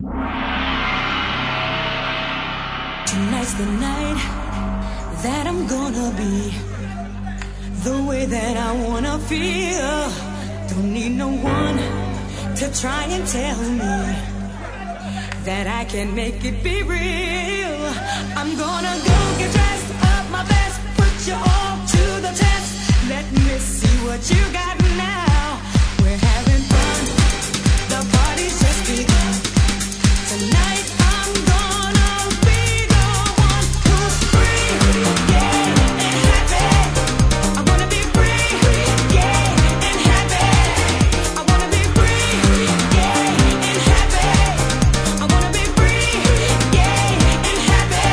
Tonight's the night that I'm gonna be the way that I wanna feel. Don't need no one to try and tell me that I can make it be real. I'm gonna go get dressed up my best, put you all to the test. Let me see what you got now. We're having fun, the party's just begun. Tonight I'm gonna be the one who's free, yeah, and happy. I wanna be free, yeah, and happy. I wanna be free, yeah, and happy. I wanna be free, yeah, and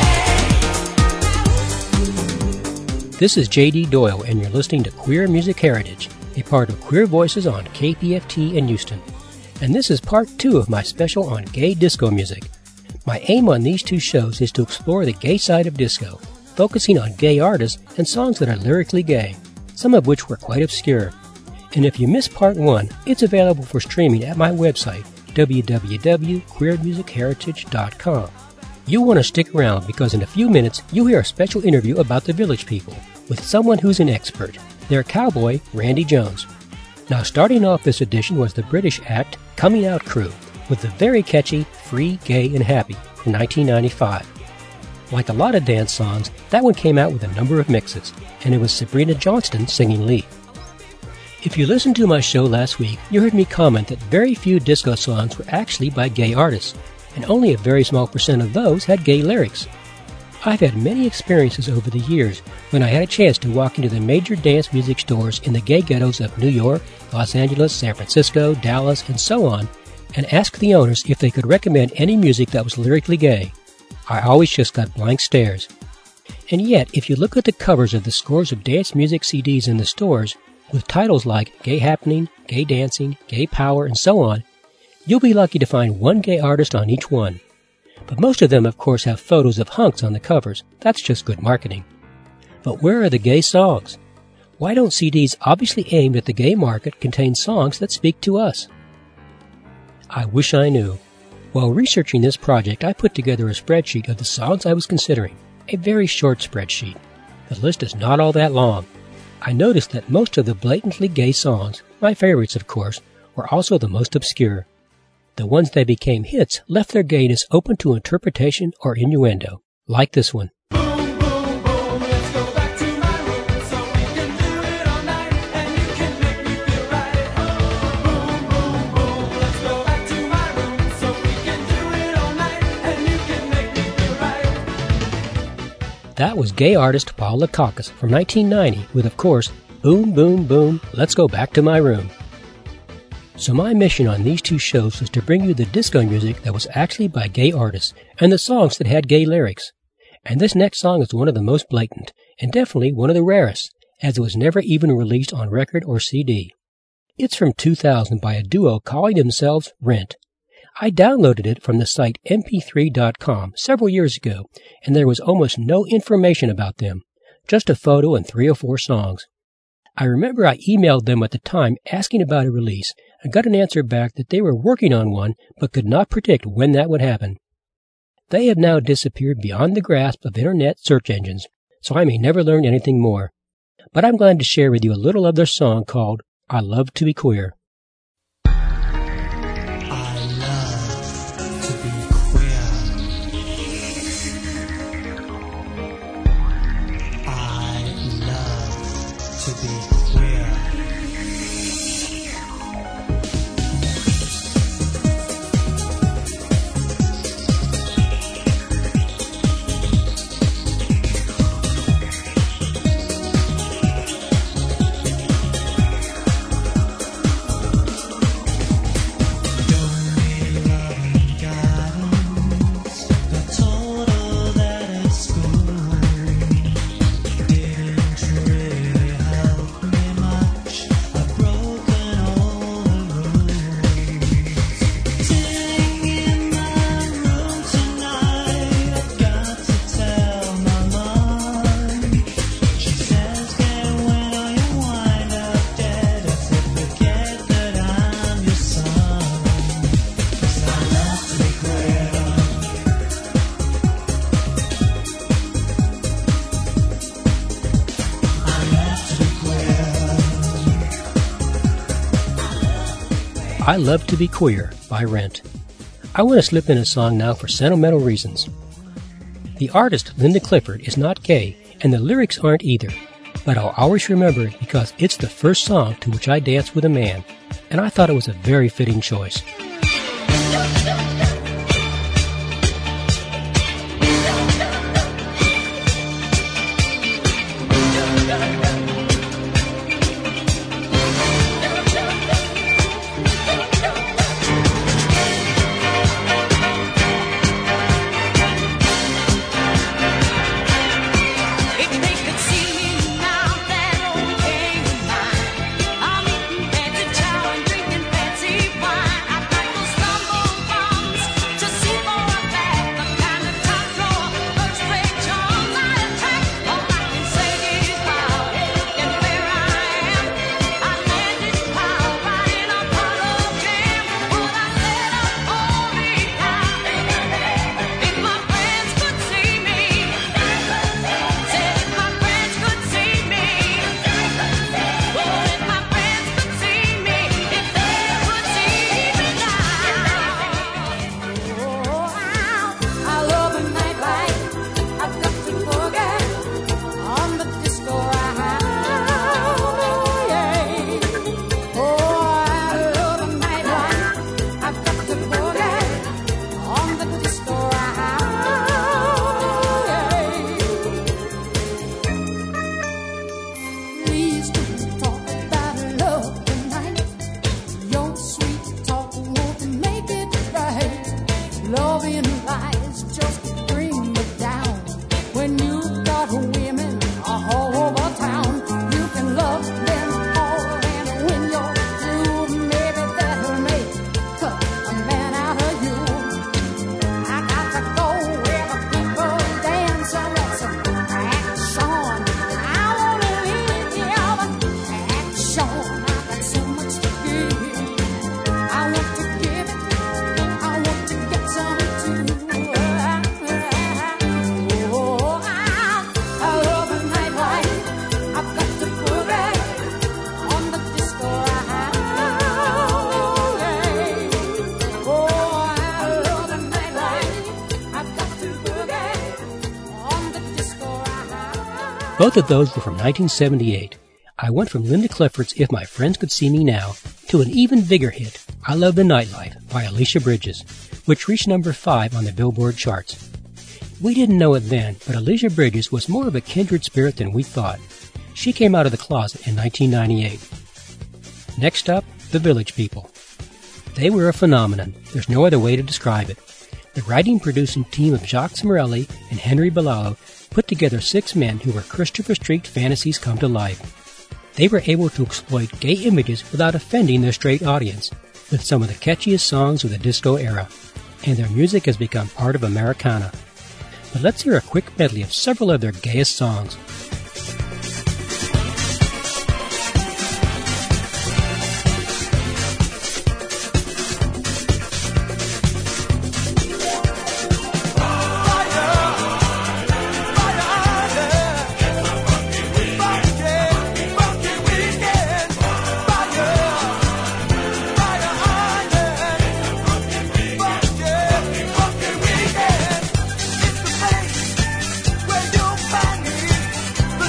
happy. This is J.D. Doyle, and you're listening to Queer Music Heritage, a part of Queer Voices on KPFT in Houston. And this is part 2 of my special on gay disco music. My aim on these 2 shows is to explore the gay side of disco, focusing on gay artists and songs that are lyrically gay, some of which were quite obscure. And if you missed part 1, it's available for streaming at my website, www.queermusicheritage.com. You'll want to stick around because in a few minutes you'll hear a special interview about the Village People with someone who's an expert, their cowboy, Randy Jones. Now, starting off this edition was the British act Coming Out Crew with the very catchy Free, Gay, and Happy from 1995. Like a lot of dance songs, that one came out with a number of mixes, and it was Sabrina Johnston singing lead. If you listened to my show last week, you heard me comment that very few disco songs were actually by gay artists, and only a very small percent of those had gay lyrics. I've had many experiences over the years when I had a chance to walk into the major dance music stores in the gay ghettos of New York, Los Angeles, San Francisco, Dallas, and so on, and ask the owners if they could recommend any music that was lyrically gay. I always just got blank stares. And yet, if you look at the covers of the scores of dance music CDs in the stores, with titles like Gay Happening, Gay Dancing, Gay Power, and so on, you'll be lucky to find one gay artist on each one. But most of them, of course, have photos of hunks on the covers. That's just good marketing. But where are the gay songs? Why don't CDs obviously aimed at the gay market contain songs that speak to us? I wish I knew. While researching this project, I put together a spreadsheet of the songs I was considering. A very short spreadsheet. The list is not all that long. I noticed that most of the blatantly gay songs, my favorites of course, were also the most obscure. The ones that became hits left their gayness open to interpretation or innuendo, like this one. Boom, boom, boom, let's go back to my room so we can do it all night and you can make me feel right. Boom, boom, boom, let's go back to my room so we can do it all night and you can make me feel right. That was gay artist Paul Lukakis from 1990 with, of course, Boom, Boom, Boom, Let's Go Back to My Room. So my mission on these 2 shows was to bring you the disco music that was actually by gay artists and the songs that had gay lyrics. And this next song is one of the most blatant, and definitely one of the rarest, as it was never even released on record or CD. It's from 2000 by a duo calling themselves Rent. I downloaded it from the site mp3.com several years ago, and there was almost no information about them, just a photo and 3 or 4 songs. I remember I emailed them at the time asking about a release, and got an answer back that they were working on one but could not predict when that would happen. They have now disappeared beyond the grasp of internet search engines, so I may never learn anything more. But I'm glad to share with you a little of their song called I Love to Be Queer. I Love to Be Queer by Rent. I want to slip in a song now for sentimental reasons. The artist, Linda Clifford, is not gay, and the lyrics aren't either, but I'll always remember it because it's the first song to which I danced with a man, and I thought it was a very fitting choice. If they could see me now, that old game of mine, I'm eating fancy chow and drinking fancy wine. I'd like those stumble bombs to see for a fact the kind of top drawer, first rate charms I attract. All I can say is how, and where I am, I landed how, riding a puddle jam. Would I let up all the time if my friends could see me? Said if my friends could see me, oh, if my friends could see me, if they could see me now. Oh, I love a night like I've got to forget on the disco Oh, I love a night like I've got to forget on the disco Please don't talk about love tonight. Your sweet talk won't make it right. Loving lies just bring me down. When you've got women all over town, you can love them all, and when you're through, maybe that'll make a man out of you. I got to go where the people dance and let's action. I wanna live here, but action. I got so much to give. I want to give it. I want to get some too. Oh, I love a night like I've got to boogie on the disco Oh, I love a night like I've got to boogie on the disco Both of those were from 1978. I went from Linda Clifford's If My Friends Could See Me Now to an even bigger hit, I Love the Nightlife by Alicia Bridges, which reached number 5 on the Billboard charts. We didn't know it then, but Alicia Bridges was more of a kindred spirit than we thought. She came out of the closet in 1998. Next up, the Village People. They were a phenomenon. There's no other way to describe it. The writing-producing team of Jacques Morelli and Henry Bellalo put together 6 men who were Christopher Street fantasies come to life. They were able to exploit gay images without offending their straight audience, with some of the catchiest songs of the disco era, and their music has become part of Americana. But let's hear a quick medley of several of their gayest songs. Where you'll find me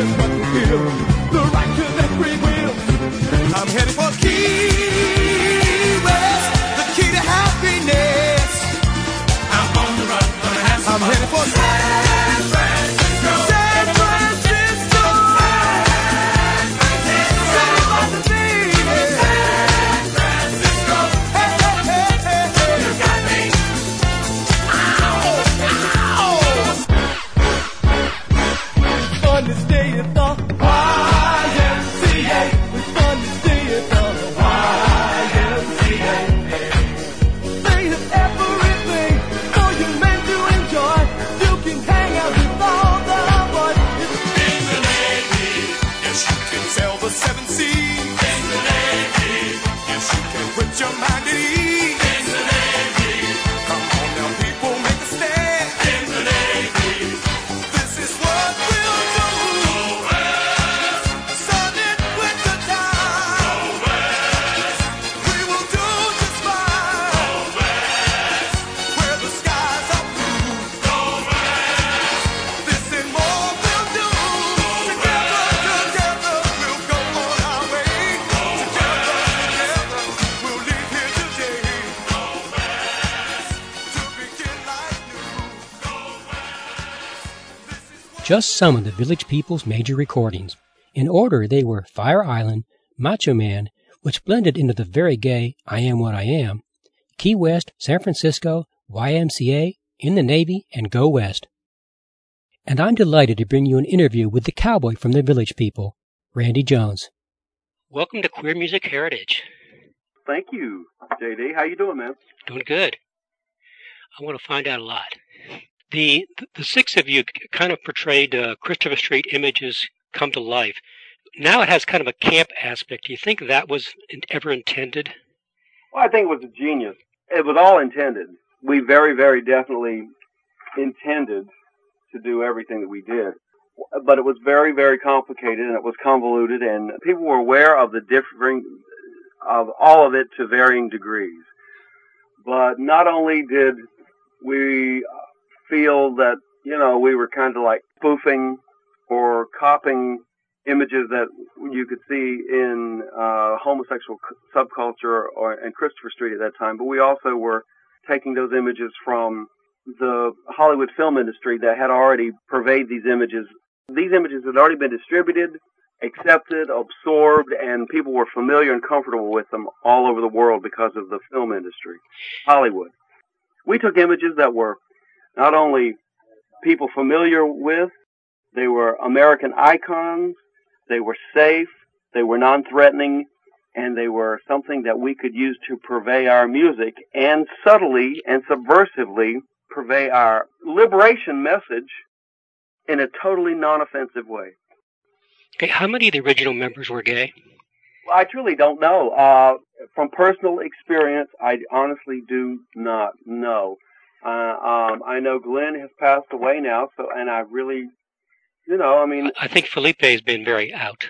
is what we feel. The right to that free will. I'm headed for Key West, the key to happiness. I'm on the run, gonna have some fun. I'm headed for San Francisco. San Francisco. San Francisco. Hey, hey, hey, hey, hey. You got me. Fun to stay at the YMCA. It's fun to stay at the YMCA. They have everything for you men to enjoy. You can hang out with all the boys. In the Navy, yes, you can sail the seven seas. In the Navy, yes, you can put your mind at ease. In the Navy, come on now, people, make a stand. In the Navy, this is what we'll do. Go West, sun in winter time. Go West, we will do just fine. Go West, where the skies are blue. Go West, this and more we'll do. Together, together, we'll go on our way. Together, together, we'll leave here today. Go West, to begin life new. Go West, this is what Just some of the Village People's major recordings. In order, they were Fire Island, Macho Man, which blended into the very gay I Am What I Am, Key West, San Francisco, YMCA, In the Navy, and Go West. And I'm delighted to bring you an interview with the cowboy from the Village People, Randy Jones. Welcome to Queer Music Heritage. Thank you, JD. How you doing, man? Doing good. I want to find out a lot. The six of you kind of portrayed Christopher Street images come to life. Now it has kind of a camp aspect. Do you think that was ever intended? Well, I think it was a genius. It was all intended. We very, very definitely intended to do everything that we did. But it was very, very complicated, and it was convoluted, and people were aware of of all of it to varying degrees. But not only did we feel that, we were kind of like spoofing or copying images that you could see in homosexual subculture and Christopher Street at that time, but we also were taking those images from the Hollywood film industry that had already purveyed these images. These images had already been distributed, accepted, absorbed, and people were familiar and comfortable with them all over the world because of the film industry, Hollywood. We took images that were not only people familiar with, they were American icons, they were safe, they were non-threatening, and they were something that we could use to purvey our music and subtly and subversively purvey our liberation message in a totally non-offensive way. Okay, how many of the original members were gay? Well, I truly don't know. From personal experience, I honestly do not know. I know Glenn has passed away now, and I really, I think Felipe has been very out.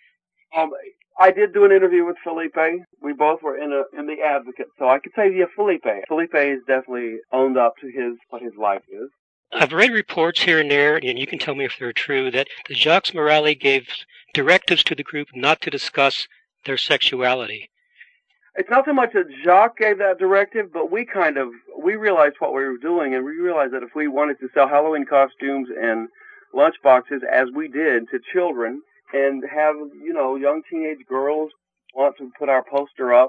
I did do an interview with Felipe. We both were in the Advocate, so I could say, yeah, Felipe. Felipe has definitely owned up to what his life is. I've read reports here and there, and you can tell me if they're true, that the Jacques Morali gave directives to the group not to discuss their sexuality. It's not so much that Jacques gave that directive, but we realized what we were doing, and we realized that if we wanted to sell Halloween costumes and lunchboxes, as we did, to children, and have, young teenage girls want to put our poster up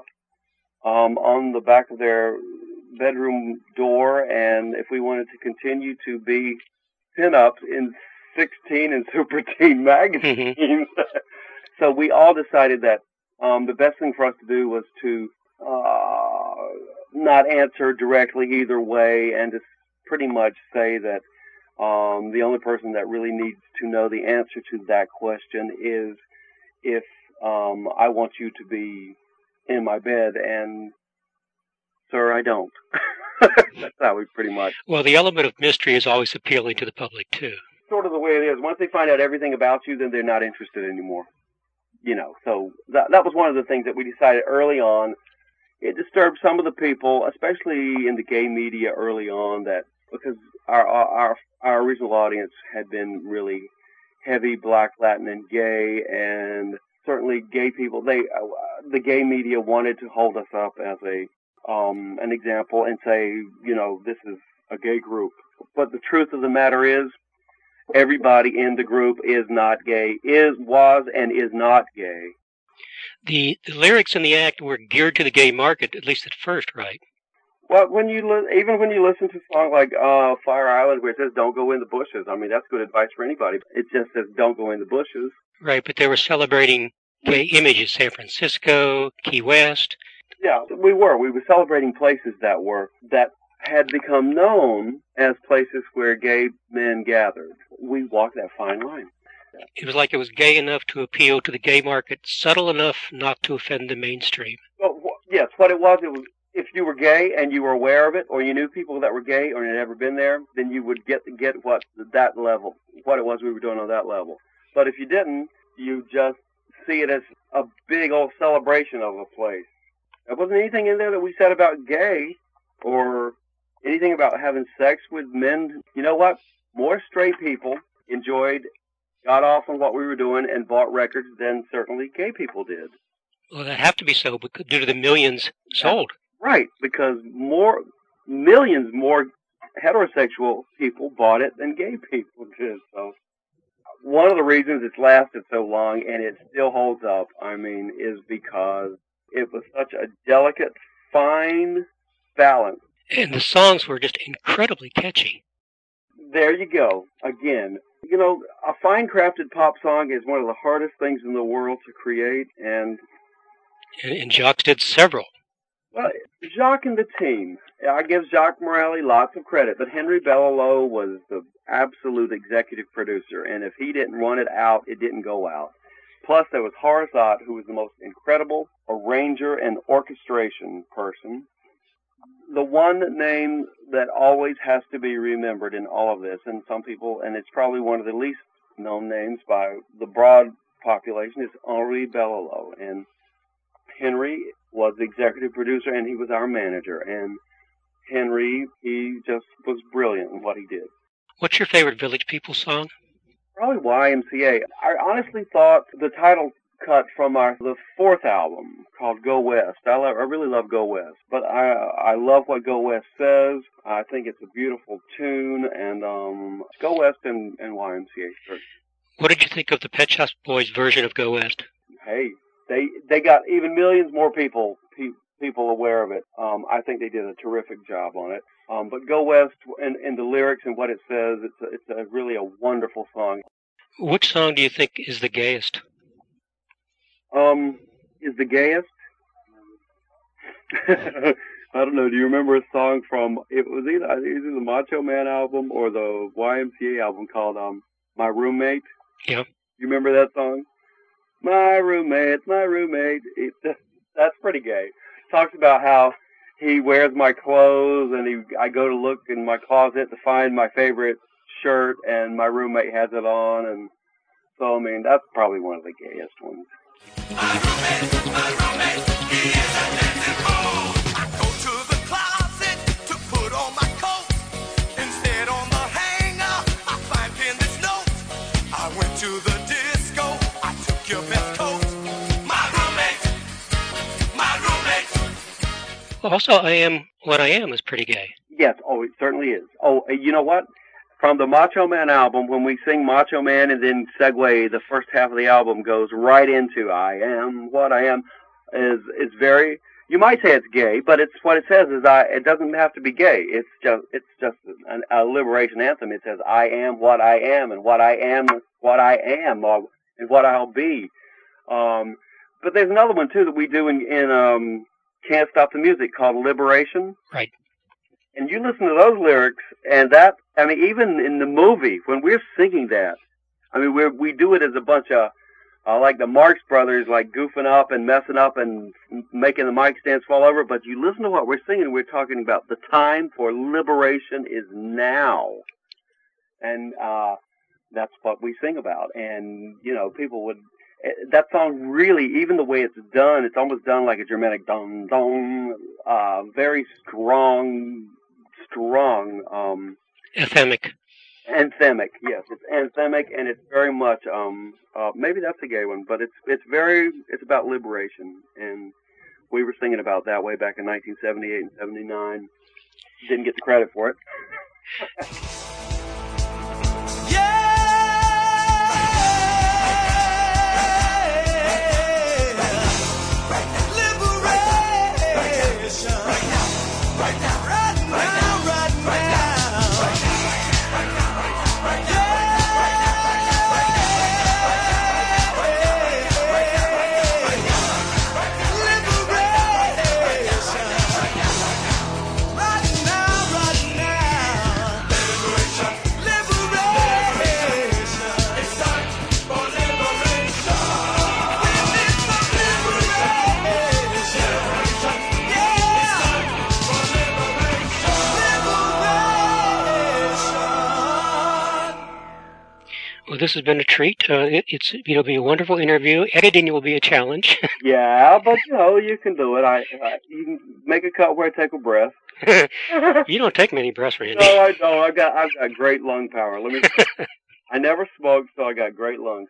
on the back of their bedroom door, and if we wanted to continue to be pinups in 16 and Super Teen magazines. So we all decided that the best thing for us to do was to not answer directly either way, and to pretty much say that the only person that really needs to know the answer to that question is if I want you to be in my bed, and sir, I don't. That's how we pretty much. Well, the element of mystery is always appealing to the public, too. Sort of the way it is. Once they find out everything about you, then they're not interested anymore. So that was one of the things that we decided early on. It disturbed some of the people, especially in the gay media early on, that because our original audience had been really heavy black, Latin, and gay, and certainly gay people. The gay media wanted to hold us up as an example and say, this is a gay group. But the truth of the matter is, everybody in the group is not gay, was, and is not gay. The lyrics in the act were geared to the gay market, at least at first, right? Well, even when you listen to a song like Fire Island, where it says "Don't go in the bushes," I mean, that's good advice for anybody. It just says "Don't go in the bushes." Right, but they were celebrating gay images, San Francisco, Key West. Yeah, we were. We were celebrating places that had become known as places where gay men gathered. We walked that fine line. It was like it was gay enough to appeal to the gay market, subtle enough not to offend the mainstream. Well, yes, what it was if you were gay and you were aware of it, or you knew people that were gay or had ever been there, then you would get what it was we were doing on that level. But if you didn't, you just see it as a big old celebration of a place. There wasn't anything in there that we said about gay or anything about having sex with men. You know what? More straight people got off on what we were doing and bought records than certainly gay people did. Well, that have to be so due to the millions sold. Right, because millions more heterosexual people bought it than gay people did. So one of the reasons it's lasted so long and it still holds up, is because it was such a delicate, fine balance. And the songs were just incredibly catchy. There you go. Again, a fine crafted pop song is one of the hardest things in the world to create, and Jacques did several. Well, Jacques and the team. I give Jacques Morelli lots of credit, but Henry Bellalo was the absolute executive producer, and if he didn't run it out, it didn't go out. Plus, there was Horace Ott, who was the most incredible arranger and orchestration person. The one name that always has to be remembered in all of this, and it's probably one of the least known names by the broad population, is Henri Bellalo. And Henry was the executive producer, and he was our manager. And Henry, he just was brilliant in what he did. What's your favorite Village People song? Probably YMCA. I honestly thought the title cut from the fourth album called Go West. I really love Go West, but I love what Go West says. I think it's a beautiful tune, and Go West and YMCA. Sure. What did you think of the Pet Shop Boys version of Go West? Hey, they got even millions more people aware of it. I think they did a terrific job on it. But Go West and the lyrics and what it says, it's really a wonderful song. Which song do you think is the gayest? Is the gayest? I don't know. Do you remember a song from, it was either the Macho Man album or the YMCA album called My Roommate? Yeah. You remember that song? My roommate. That's pretty gay. Talks about how he wears my clothes and I go to look in my closet to find my favorite shirt and my roommate has it on, and so that's probably one of the gayest ones. My roommate, he is a dancing fool. I go to the closet to put on my coat. Instead on the hanger, I find this note. I went to the disco, I took your best coat. My roommate. Also, I Am What I Am is pretty gay. Yes, it certainly is. You know what? From the Macho Man album, when we sing Macho Man and then segue, the first half of the album goes right into I Am What I Am, is very, you might say it's gay, but it's what it says is it doesn't have to be gay. It's just a liberation anthem. It says I am what I am, and what I am, and what I'll be. But there's another one too that we do in Can't Stop the Music called Liberation. Right. And you listen to those lyrics, and that, even in the movie, when we're singing that, we do it as a bunch of, like the Marx Brothers, like goofing up and messing up and making the mic stands fall over. But you listen to what we're singing, we're talking about the time for liberation is now. And that's what we sing about. And, people would, that song really, even the way it's done, it's almost done like a Germanic dong dong, very strong, Anthemic. Anthemic, yes, it's anthemic, and it's very much maybe that's a gay one, but it's about liberation, and we were singing about that way back in 1978 and 79. Didn't get the credit for it. Well, this has been a treat. It'll be a wonderful interview. Editing will be a challenge. Yeah, but you can do it. You can make a cut where I take a breath. You don't take many breaths, Randy. No, I don't. I've got great lung power. Let me. I never smoked, so I got great lungs.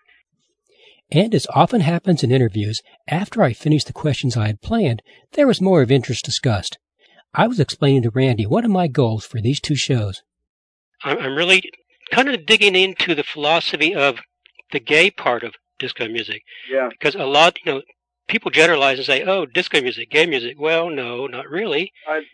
And as often happens in interviews, after I finished the questions I had planned, there was more of interest discussed. I was explaining to Randy one of my goals for these two shows. I'm really kind of digging into the philosophy of the gay part of disco music. Yeah. Because a lot, people generalize and say, oh, disco music, gay music. Well, no, not really.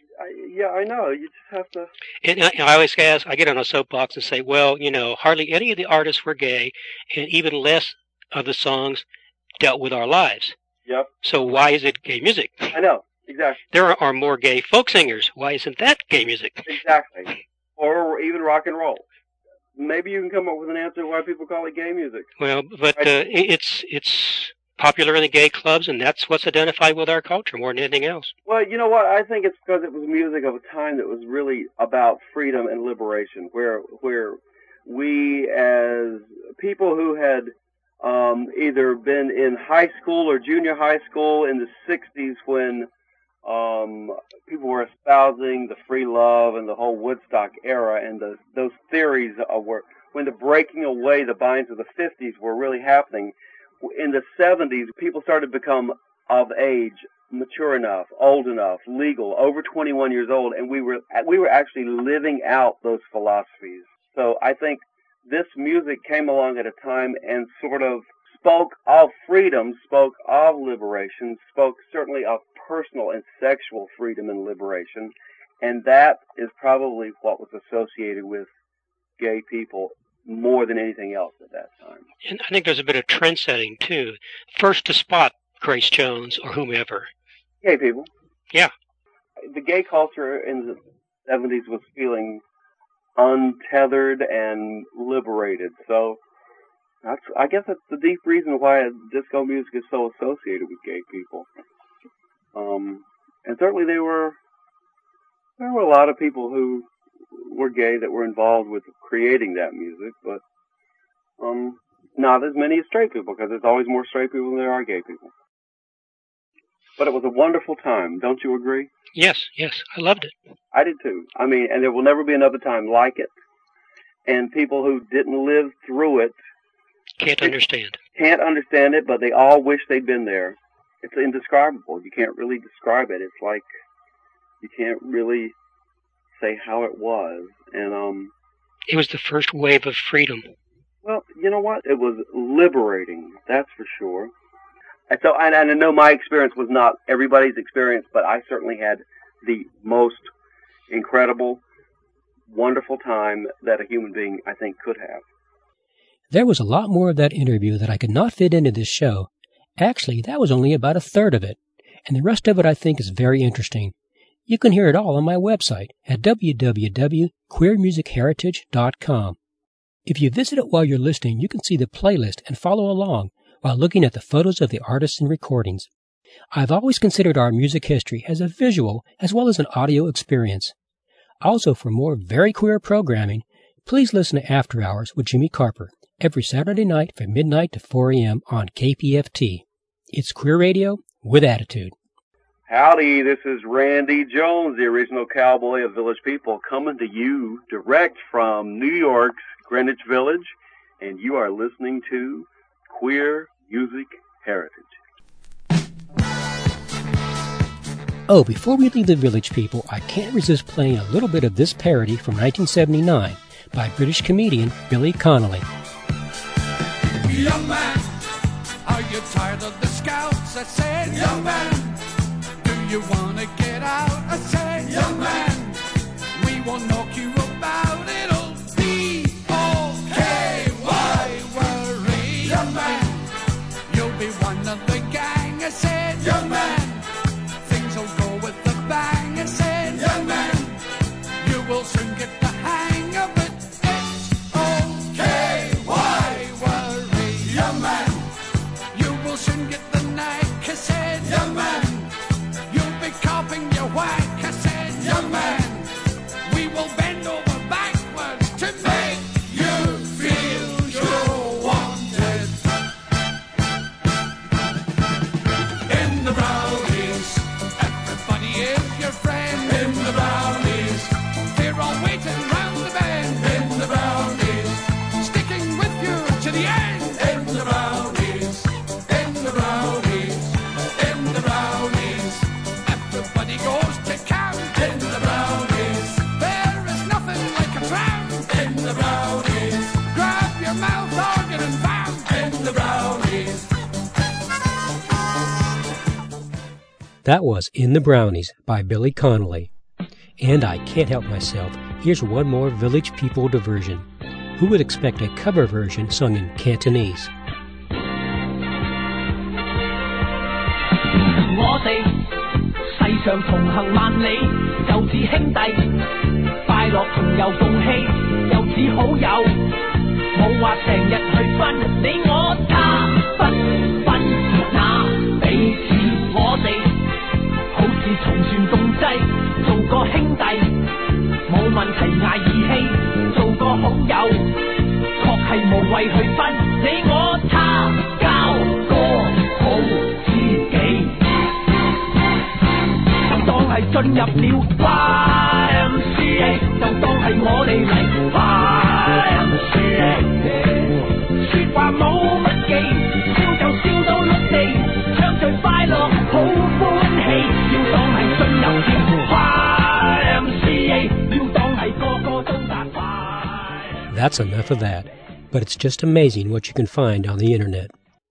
I know. You just have to. And I always ask, I get on a soapbox and say, well, hardly any of the artists were gay, and even less of the songs dealt with our lives. Yep. So why is it gay music? I know. Exactly. There are more gay folk singers. Why isn't that gay music? Exactly. Or even rock and roll. Maybe you can come up with an answer why people call it gay music. Well, but it's popular in the gay clubs, and that's what's identified with our culture more than anything else. Well, you know what? I think it's because it was music of a time that was really about freedom and liberation, where we as people who had either been in high school or junior high school in the 60s when people were espousing the free love and the whole Woodstock era and those theories when the breaking away, the binds of the 50s were really happening. In the 70s, people started to become of age, mature enough, old enough, legal, over 21 years old, and we were actually living out those philosophies. So I think this music came along at a time and sort of spoke of freedom, spoke of liberation, spoke certainly of personal and sexual freedom and liberation, and that is probably what was associated with gay people more than anything else at that time. And I think there's a bit of trend setting, too. First to spot Grace Jones or whomever. Gay people. Yeah. The gay culture in the 70s was feeling untethered and liberated, so I guess that's the deep reason why disco music is so associated with gay people. And certainly there were a lot of people who were gay that were involved with creating that music, but not as many as straight people, because there's always more straight people than there are gay people. But it was a wonderful time, don't you agree? Yes, I loved it. I did too. I mean, and there will never be another time like it. And people who didn't live through it can't understand it, but they all wish they'd been there. It's indescribable. You can't really describe it. It's like you can't really say how it was. And it was the first wave of freedom. Well, you know what? It was liberating, that's for sure. And so, and I know my experience was not everybody's experience, but I certainly had the most incredible, wonderful time that a human being, I think, could have. There was a lot more of that interview that I could not fit into this show. Actually, that was only about a third of it, and the rest of it I think is very interesting. You can hear it all on my website at www.queermusicheritage.com. If you visit it while you're listening, you can see the playlist and follow along while looking at the photos of the artists and recordings. I've always considered our music history as a visual as well as an audio experience. Also, for more very queer programming, please listen to After Hours with Jimmy Carper every Saturday night from midnight to 4 a.m. on KPFT. It's queer radio with attitude. Howdy, this is Randy Jones, the original cowboy of Village People, coming to you direct from New York's Greenwich Village, and you are listening to Queer Music Heritage. Oh, before we leave the Village People, I can't resist playing a little bit of this parody from 1979 by British comedian Billy Connolly. Young man, are you tired of the scouts? I said, young man, do you want to get out? I said, young man, we will knock you about. It'll be okay. Why worry? Young man, you'll be one of the gang. I said, young man, things will go with the bang. I said, young man, you will soon get the hang of it. It's okay. Why worry? Young man, you will soon get the knack. I said, young man, you'll be carping your whack. I said, young man, we will bend over backwards to make you feel you're wanted. In the brownies, everybody is your friend. In the brownies, they're all waiting round the bend. In the brownies, sticking with you to the end. In the brownies, in the brownies, in the brownies, everybody goes to count. In the brownies, there is nothing like a tramp. In the brownies, grab your mouth organ and vamp. In the brownies. That was In the Brownies by Billy Connolly. And I can't help myself, here's one more Village People diversion. Who would expect a cover version sung in Cantonese? 我哋世上同行萬里，就似兄弟，快樂同遊共氣，又似好友，冇話成日去分你我他，不分那彼此，我哋好似同船共濟，做個兄弟，冇問題捱義氣，做個好友，確係無謂去分你我他，交個好知己。當係進入了 YMCA， 就當係我哋嚟 YMCA， 説話冇乜忌，笑就笑到碌地，唱最快樂好歡喜，要當係進入了 YMCA， 要當係個個都達快。 That's enough of that, but it's just amazing what you can find on the internet.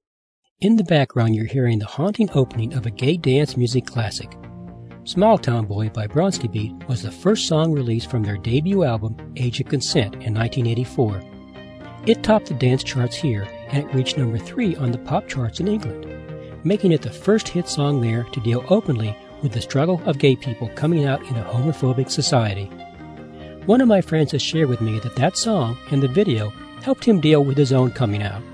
In the background, you're hearing the haunting opening of a gay dance music classic. Small Town Boy by Bronski Beat was the first song released from their debut album, Age of Consent, in 1984. It topped the dance charts here, and it reached number 3 on the pop charts in England, making it the first hit song there to deal openly with the struggle of gay people coming out in a homophobic society. One of my friends has shared with me that that song and the video helped him deal with his own coming out.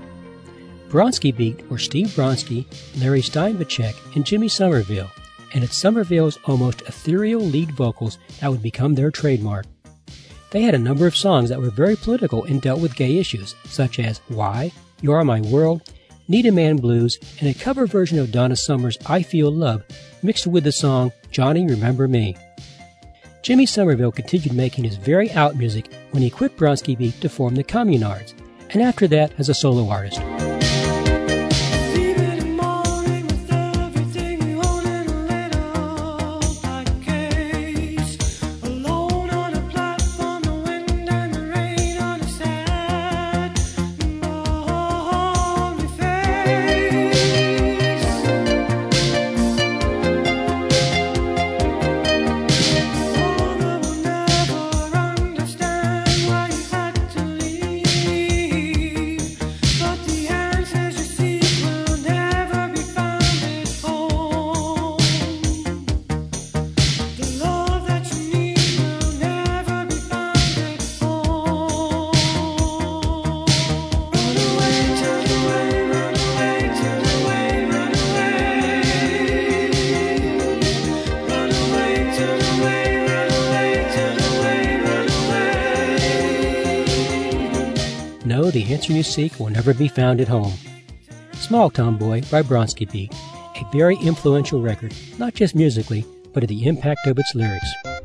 Bronski Beat were Steve Bronski, Larry Steinbachek, and Jimmy Somerville, and it's Somerville's almost ethereal lead vocals that would become their trademark. They had a number of songs that were very political and dealt with gay issues, such as Why, You Are My World, Need a Man Blues, and a cover version of Donna Summer's I Feel Love mixed with the song Johnny Remember Me. Jimmy Somerville continued making his very out music when he quit Bronski Beat to form the Communards, and after that as a solo artist. No, the answer you seek will never be found at home. Small Town Boy by Bronski Beat, a very influential record, not just musically, but in the impact of its lyrics.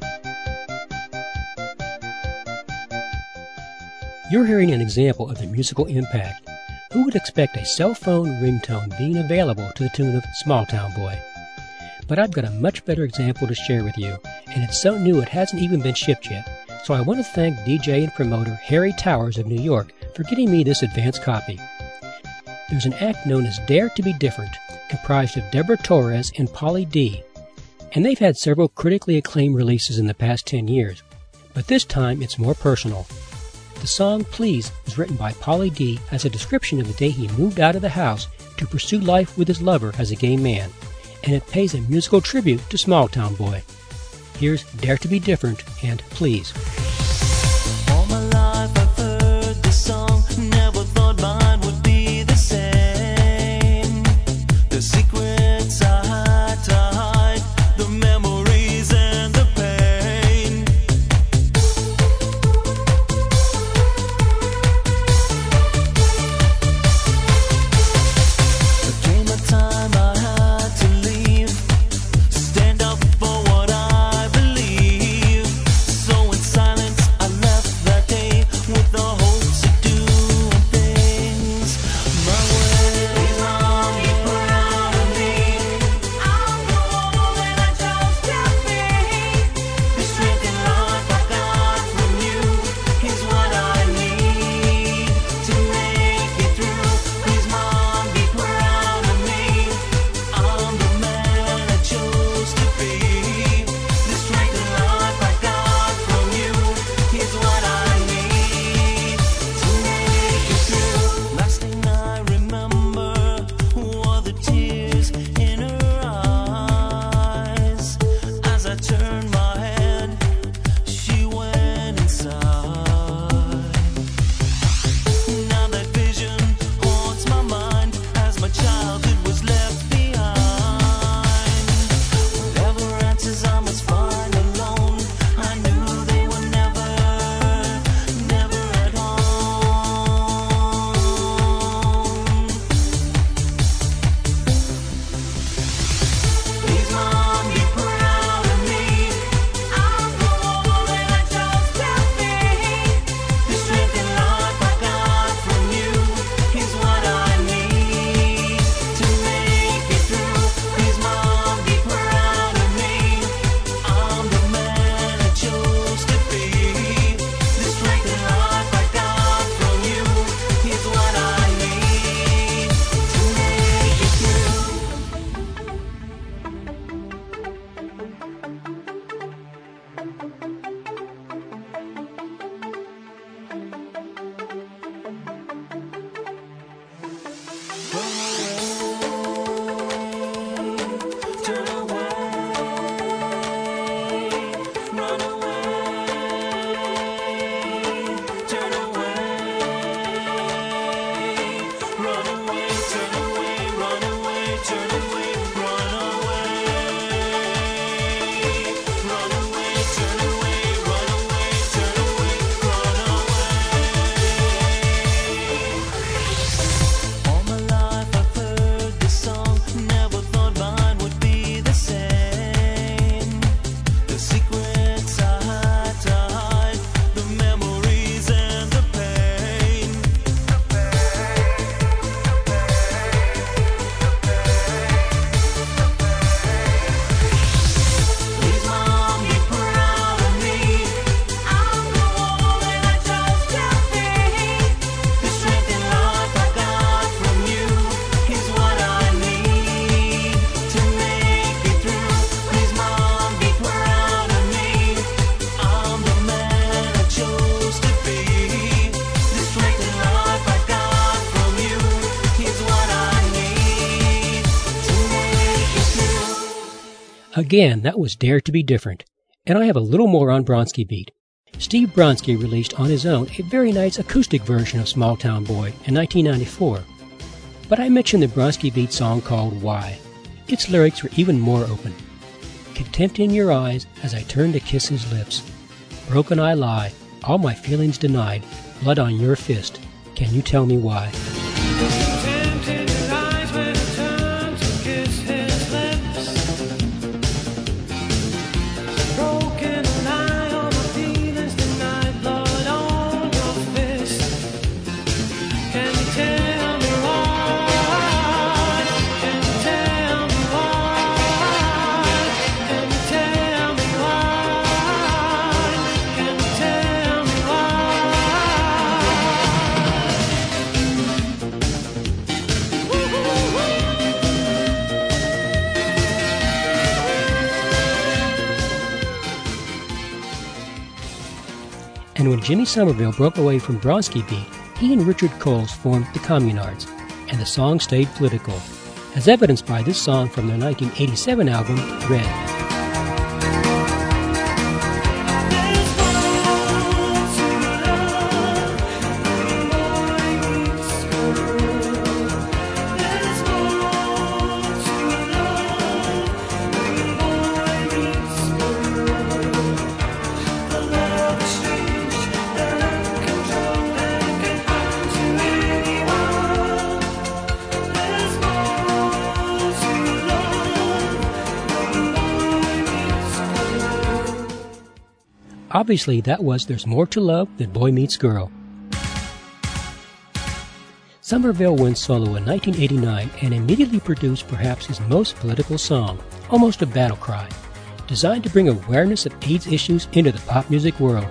You're hearing an example of the musical impact. Who would expect a cell phone ringtone being available to the tune of Small Town Boy? But I've got a much better example to share with you, and it's so new it hasn't even been shipped yet. So I want to thank DJ and promoter Harry Towers of New York for getting me this advance copy. There's an act known as Dare to Be Different, comprised of Deborah Torres and Pauly D. And they've had several critically acclaimed releases in the past 10 years. But this time it's more personal. The song Please was written by Pauly D as a description of the day he moved out of the house to pursue life with his lover as a gay man, and it pays a musical tribute to Small Town Boy. Here's Dare to Be Different and Please. All my life I've heard this song, never thought mine would be the same. The secrets I had to hide, the memories and the pain. There came a time I had to leave, stand up for what I believe. So in silence I left that day with the hopes of doing things my way. Please, Mom, be proud of me. I'm the woman I chose to be. The strength and life I got from you is what I need to make it through. Please, Mom, be proud of me. I'm the man I chose to be. The strength and life I got from you is what I need to make it through. Last thing I remember were the tears in her eyes. As I turned my head, she went inside. Now that vision haunts my mind as my childhood was left behind. Whatever answers I must find alone, I knew they were never at home. Please, Mom, be proud of me. I'm the woman I chose to be. The strength and life I got from you is what I need to make it through. Please, Mom, be proud of me. I'm the man I chose to be. The strength and life I got from you is what I need to make it through. Turn away, run away, turn away, run away, turn away, run away, turn away, run away, run away, turn away, run away, turn away, run away. All my life I've heard this song, never thought mine would be the same. The secrets I had to hide, the memories and the pain. Please, Mom, be proud of me. I'm the woman I chose to be. The strength and life I got from you is what I need to make it through. Please, Mom, be proud of me. I'm the man I chose to be. The strength and life I got from you is what I need to make it through. Again, that was Dare to Be Different. And I have a little more on Bronski Beat. Steve Bronski released on his own a very nice acoustic version of Small Town Boy in 1994. But I mentioned the Bronski Beat song called Why. Its lyrics were even more open. Contempt in your eyes as I turn to kiss his lips. Broken I lie, all my feelings denied, blood on your fist. Can you tell me why? Contempt in your eyes when I turn to kiss his Jimmy Somerville broke away from Bronski Beat, he and Richard Coles formed the Communards, and the song stayed political, as evidenced by this song from their 1987 album, Red. Obviously, that was There's More to Love Than Boy Meets Girl. Somerville went solo in 1989 and immediately produced perhaps his most political song, Almost a Battle Cry, designed to bring awareness of AIDS issues into the pop music world.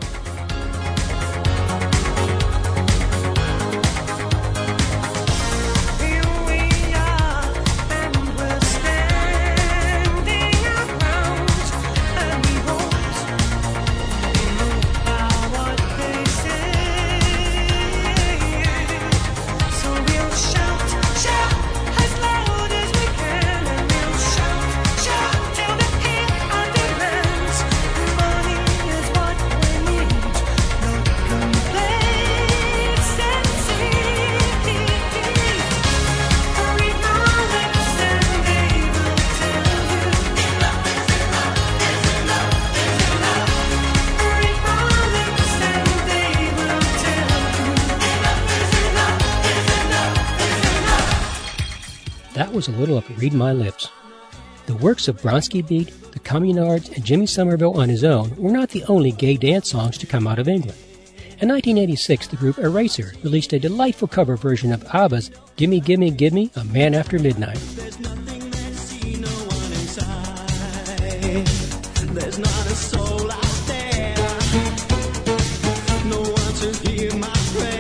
That was a little of Read My Lips. The works of Bronski Beat, the Communards, and Jimmy Somerville on his own were not the only gay dance songs to come out of England. In 1986, the group Eraser released a delightful cover version of ABBA's Gimme Gimme Gimme, A Man After Midnight. There's nothing that see no one inside. There's not a soul out there. No one to hear my prayer.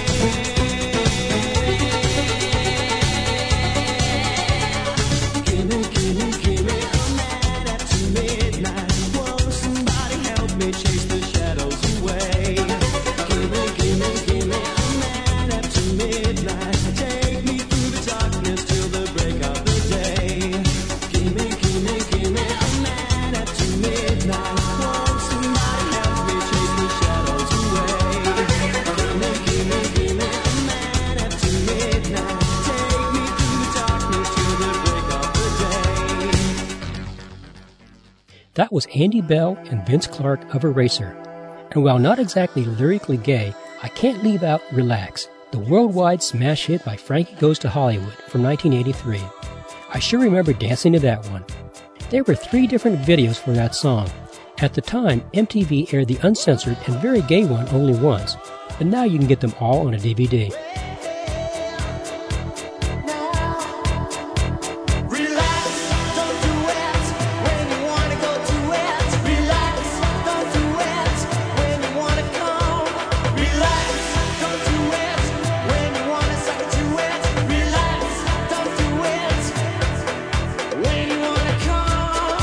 Gimme, gimme, gimme a man after midnight. Won't somebody help me chase the shadows away? Gimme, gimme, gimme a man after midnight. Take me through the darkness till the break of the day. Gimme, gimme, gimme a man after midnight. Won't somebody help me chase the shadows away? Gimme, gimme, gimme a man after midnight. Take me through the darkness till the break of the day. That was Andy Bell and Vince Clarke of Eraser. And while not exactly lyrically gay, I can't leave out Relax, the worldwide smash hit by Frankie Goes to Hollywood from 1983. I sure remember dancing to that one. There were 3 different videos for that song. At the time, MTV aired the uncensored and very gay one only once, but now you can get them all on a DVD. Relax, don't do it when you wanna go to it. Relax, don't do it when you wanna come. Relax, don't do it when you wanna suck to it. Relax, don't do it when you wanna come.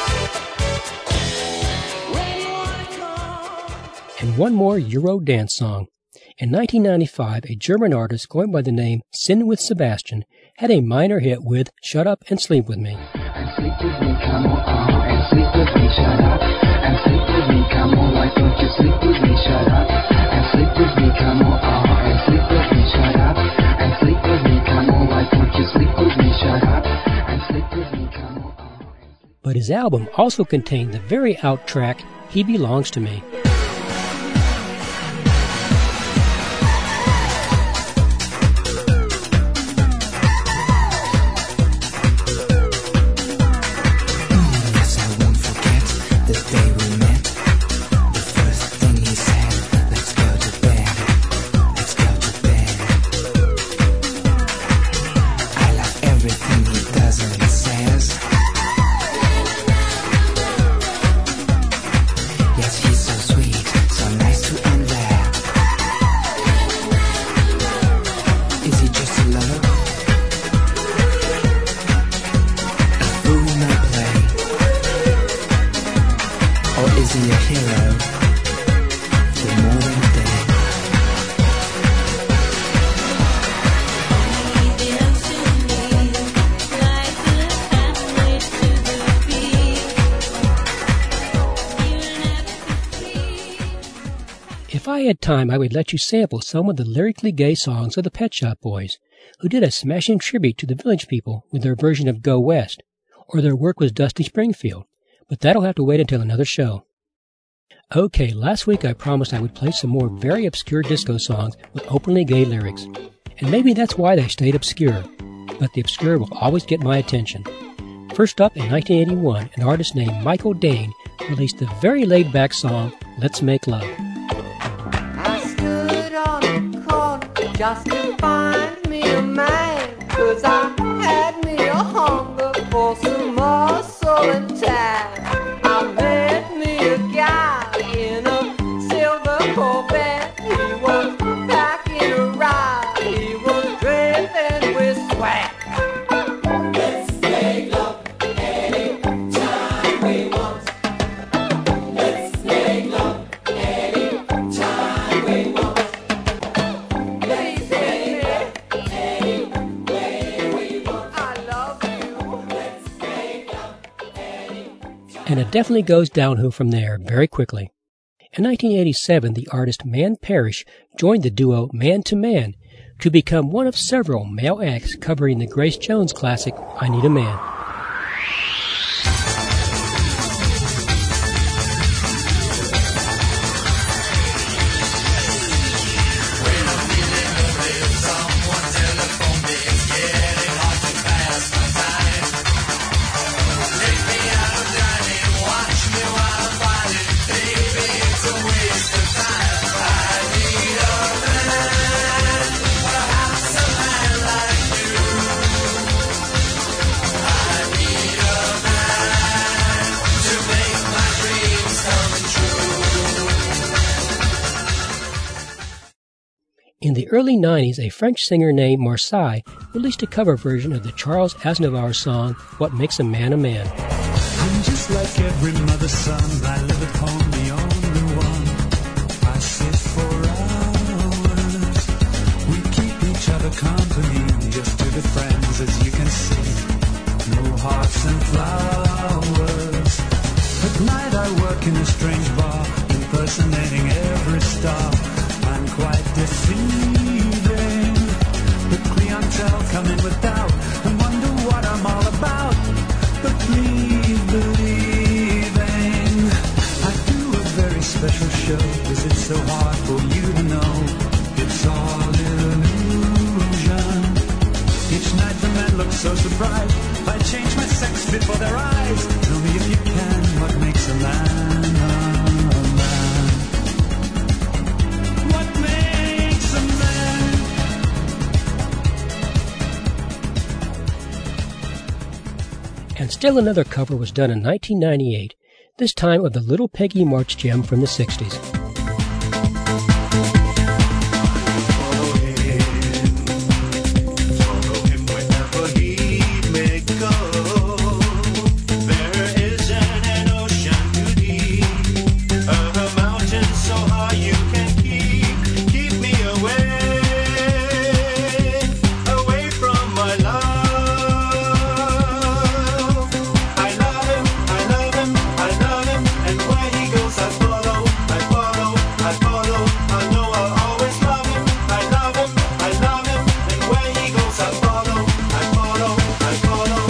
When you wanna come. And one more Euro dance song. In 1995, a German artist going by the name Sin with Sebastian had a minor hit with Shut Up and Sleep With Me. And sleep with me, come on, and sleep with me, shut up. And sleep with me, come on, why don't you sleep with me, shut up. And sleep with me, come on, and sleep with me, shut up. And sleep with me, come on, why don't you sleep with me, shut up. And sleep with me, come on. But his album also contained the very out track, He Belongs to Me. Yes, I won't forget the day we met. The first thing he said, let's go to bed. Let's go to bed. I love everything he does and he says. Yes, he's so sweet. had time, I would let you sample some of the lyrically gay songs of the Pet Shop Boys, who did a smashing tribute to the Village People with their version of Go West, or their work with Dusty Springfield, but that'll have to wait until another show. Okay, last week I promised I would play some more very obscure disco songs with openly gay lyrics, and maybe that's why they stayed obscure, but the obscure will always get my attention. First up, in 1981, an artist named Michael Dane released the very laid-back song, Let's Make Love. I stood on the corner just to find me a man, 'cause I had me a hunger for some muscle and time. I met me a guy in a silver Corvette. He was packing a ride, he was driven with swag. Let's make love anytime we want. Let's make love anytime we want. Please make it any way we want. I love you. Let's make love anytime. And it definitely goes downhill from there very quickly. In 1987, the artist Man Parrish joined the duo Man to Man to become one of several male acts covering the Grace Jones classic, I Need a Man. In the early 90s, a French singer named Marseille released a cover version of the Charles Aznavour song, What Makes a Man a Man. I'm just like every mother's son. I live at home, the only one. I sit for hours. We keep each other company, just to be friends, as you can see. No hearts and flowers. At night I work in a strange bar, impersonating every star. I'm quite deceiving. The clientele come in with doubt and wonder what I'm all about. But please believing, I do a very special show. Is it so hard for you to know? It's all illusion. Each night the men look so surprised. I change my sex before their eyes. Tell me if you can, what makes a man a man? What makes a man? And still another cover was done in 1998, this time of the Little Peggy March gem from the 60s. Follow him wherever he may go. There isn't an ocean too deep, a mountain so high you can keep me away from my love. I love him, I love him, I love him, and where he goes I follow, I follow, I follow. I know I'll always love him, I love him, I love him, and where he goes I follow, I follow, I follow.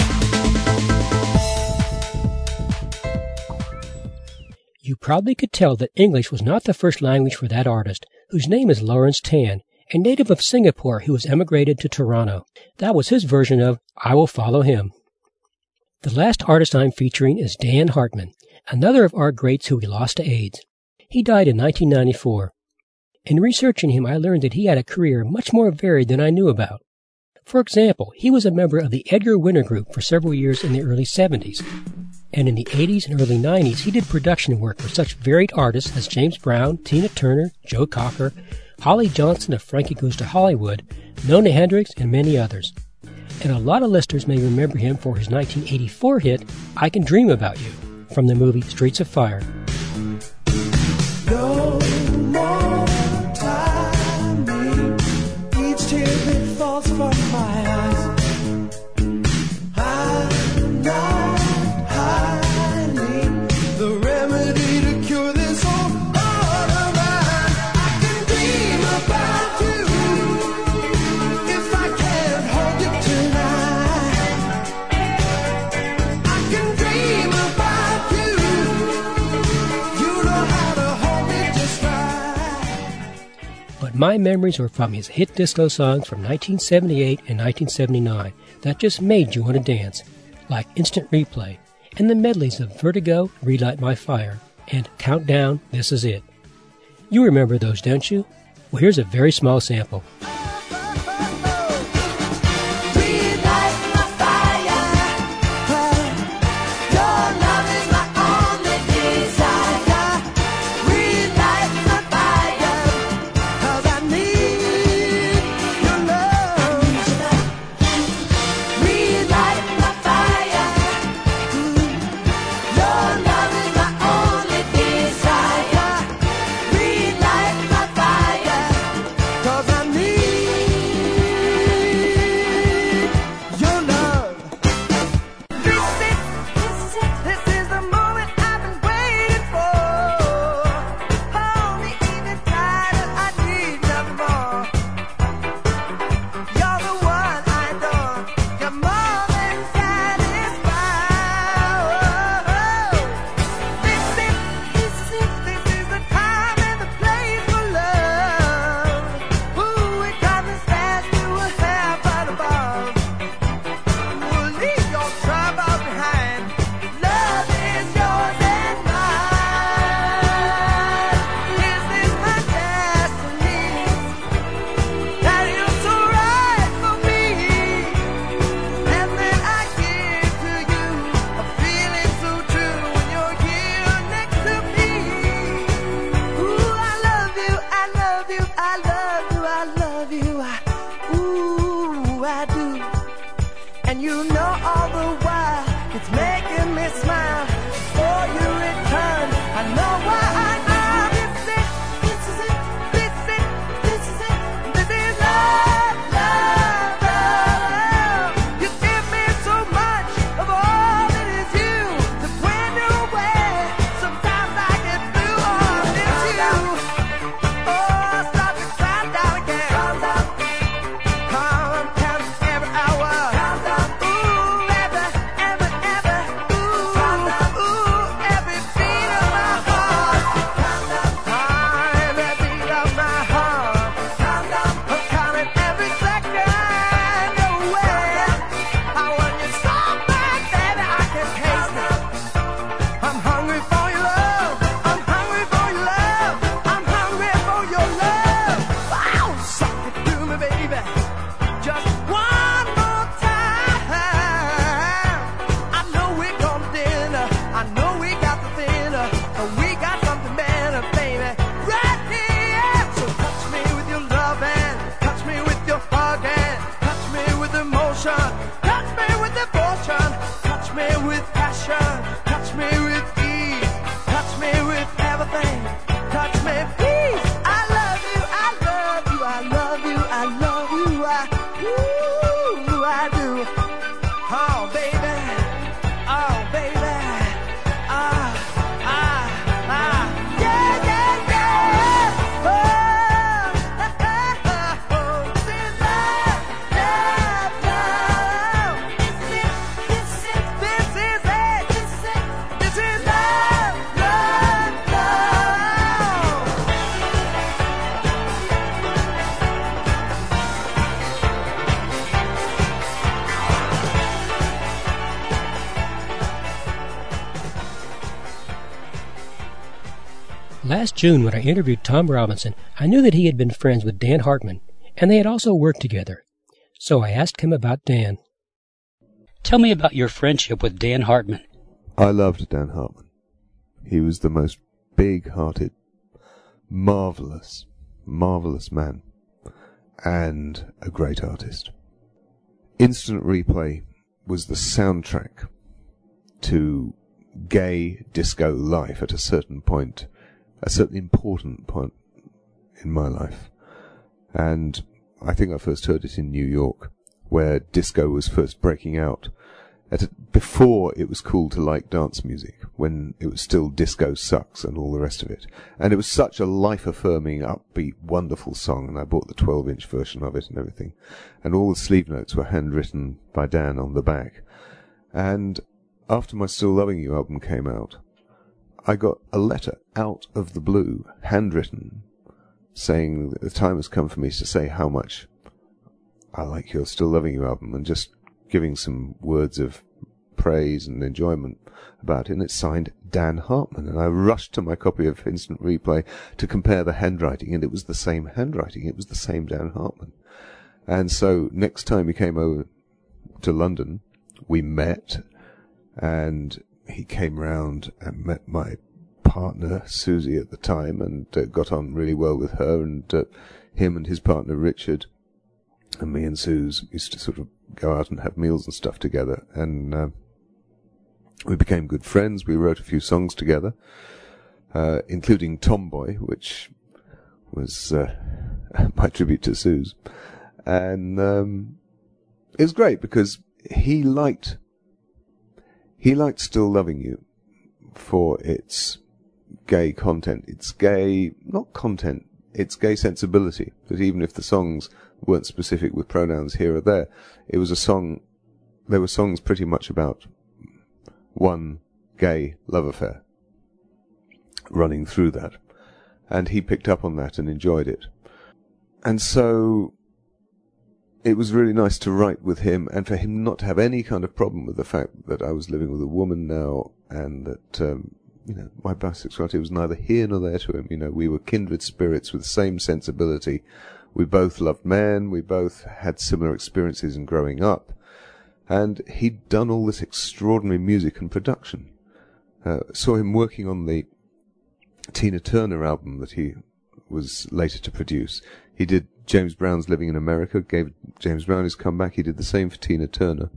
You probably could tell that English was not the first language for that artist, whose name is Lawrence Tan, a native of Singapore who has emigrated to Toronto. That was his version of I Will Follow Him. The last artist I'm featuring is Dan Hartman, another of our greats who we lost to AIDS. He died in 1994. In researching him, I learned that he had a career much more varied than I knew about. For example, he was a member of the Edgar Winter Group for several years in the early 70s. And in the 80s and early 90s, he did production work for such varied artists as James Brown, Tina Turner, Joe Cocker, Holly Johnson of Frankie Goes to Hollywood, Nona Hendrix, and many others. And a lot of listeners may remember him for his 1984 hit, I Can Dream About You, from the movie Streets of Fire. No more timing. Each tear that falls from my eyes. I'm not hiding the remedy to cure this whole heart of mine. I can but my memories are from his hit disco songs from 1978 and 1979 that just made you want to dance, like Instant Replay, and the medleys of Vertigo, Relight My Fire, and Countdown, This Is It. You remember those, don't you? Well, here's a very small sample. Last June, when I interviewed Tom Robinson, I knew that he had been friends with Dan Hartman, and they had also worked together. So I asked him about Dan. Tell me about your friendship with Dan Hartman. I loved Dan Hartman. He was the most big-hearted, marvellous man, and a great artist. Instant Replay was the soundtrack to gay disco life at a certain point, a certain important point in my life. And I think I first heard it in New York, where disco was first breaking out. Before it was cool to like dance music, when it was still disco sucks and all the rest of it. And it was such a life-affirming, upbeat, wonderful song, and I bought the 12-inch version of it and everything. And all the sleeve notes were handwritten by Dan on the back. And after my Still Loving You album came out, I got a letter out of the blue, handwritten, saying that the time has come for me to say how much I like your Still Loving You album, and just giving some words of praise and enjoyment about it. And it's signed Dan Hartman, and I rushed to my copy of Instant Replay to compare the handwriting, and it was the same handwriting. It was the same Dan Hartman. And so next time he came over to London, we met, and he came round and met my partner Susie at the time, and got on really well with her, and him and his partner Richard and me and Suze used to sort of go out and have meals and stuff together, and we became good friends. We wrote a few songs together, including Tomboy, which was my tribute to Suze. And it was great because he liked Still Loving You for its gay content. It's gay, not content, it's gay sensibility. That even if the songs weren't specific with pronouns here or there, it was a song, there were songs pretty much about one gay love affair running through that. And he picked up on that and enjoyed it. And so it was really nice to write with him, and for him not to have any kind of problem with the fact that I was living with a woman now, and that, my bisexuality was neither here nor there to him. We were kindred spirits with the same sensibility. We both loved men. We both had similar experiences in growing up. And he'd done all this extraordinary music and production. Saw him working on the Tina Turner album that he was later to produce. He did James Brown's Living in America, gave James Brown his comeback. He did the same for Tina Turner.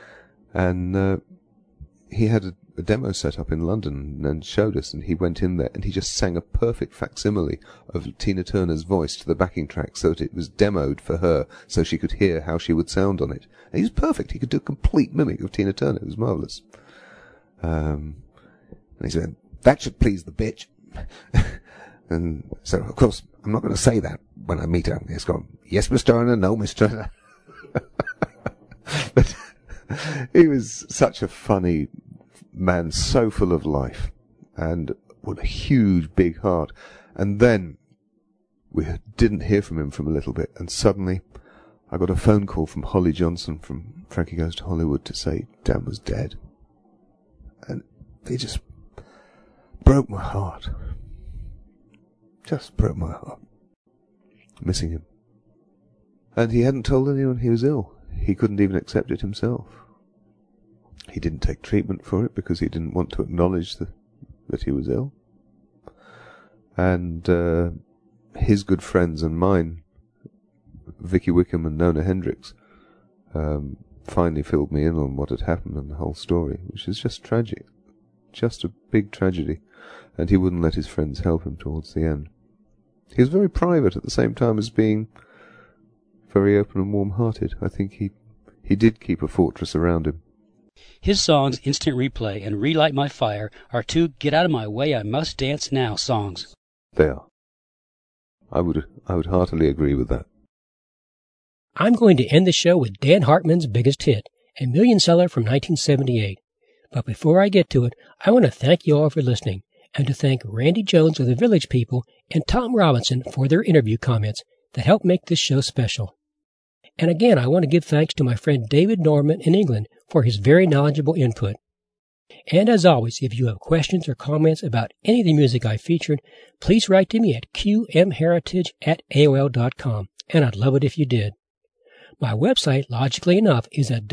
And he had a demo set up in London and showed us, and he went in there and he just sang a perfect facsimile of Tina Turner's voice to the backing track so that it was demoed for her so she could hear how she would sound on it. And he was perfect. He could do a complete mimic of Tina Turner. It was marvellous. And he said, "That should please the bitch." And so, of course, I'm not going to say that when I meet her. He's gone, "Yes, Miss Turner, no, Miss Turner." But he was such a funny man, so full of life, and with a huge, big heart. And then we didn't hear from him for a little bit, and suddenly I got a phone call from Holly Johnson from Frankie Goes to Hollywood to say Dan was dead. And it just broke my heart. Just broke my heart. Missing him. And he hadn't told anyone he was ill. He couldn't even accept it himself. He didn't take treatment for it because he didn't want to acknowledge that he was ill. And his good friends and mine, Vicky Wickham and Nona Hendricks, finally filled me in on what had happened and the whole story, which is just tragic. Just a big tragedy. And he wouldn't let his friends help him towards the end. He was very private at the same time as being very open and warm-hearted. I think he did keep a fortress around him. His songs Instant Replay and Relight My Fire are two Get Out of My Way, I Must Dance Now songs. They are. I would heartily agree with that. I'm going to end the show with Dan Hartman's biggest hit, a million seller from 1978. But before I get to it, I want to thank you all for listening, and to thank Randy Jones of the Village People and Tom Robinson for their interview comments that helped make this show special. And again, I want to give thanks to my friend David Norman in England for his very knowledgeable input. And as always, if you have questions or comments about any of the music I featured, please write to me at qmheritage@aol.com, and I'd love it if you did. My website, logically enough, is at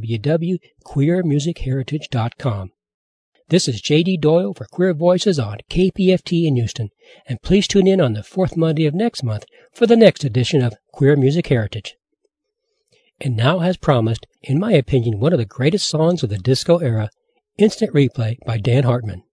www.queermusicheritage.com. This is J.D. Doyle for Queer Voices on KPFT in Houston, and please tune in on the fourth Monday of next month for the next edition of Queer Music Heritage. And now, as promised, in my opinion, one of the greatest songs of the disco era, Instant Replay by Dan Hartman.